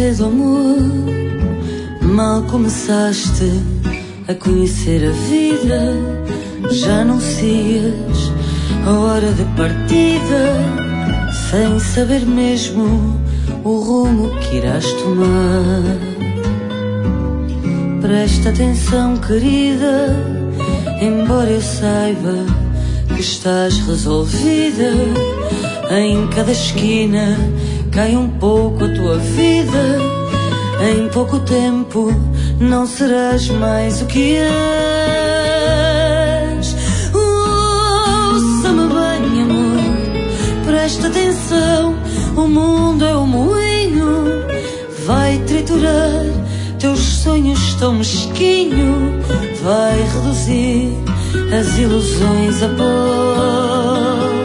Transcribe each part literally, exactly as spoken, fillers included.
cedo, amor, mal começaste a conhecer a vida, já anuncias a hora de partida, sem saber mesmo o rumo que irás tomar. Presta atenção, querida, embora eu saiba que estás resolvida, em cada esquina cai um pouco a tua vida. Em pouco tempo não serás mais o que és. Ouça-me bem, amor, presta atenção. O mundo é um moinho, vai triturar teus sonhos tão mesquinho, vai reduzir as ilusões a pó.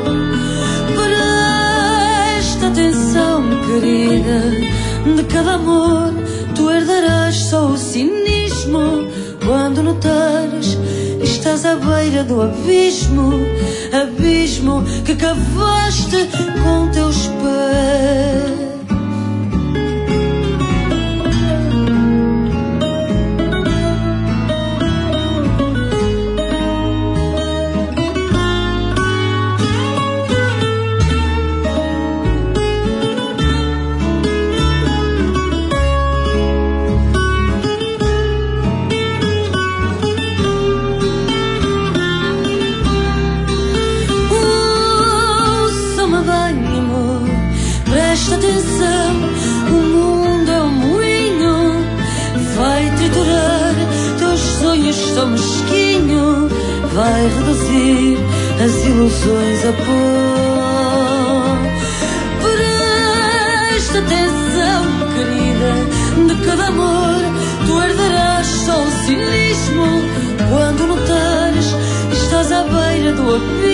Presta atenção, querida, de cada amor tu herdarás só o cinismo. Quando notares estás à beira do abismo, abismo que cavaste com teus pés. Presta atenção, o mundo é um moinho, vai triturar teus sonhos tão mesquinho, vai reduzir as ilusões a pó. Presta atenção, querida, de cada amor tu herdarás só o cinismo. Quando notares estás à beira do abismo,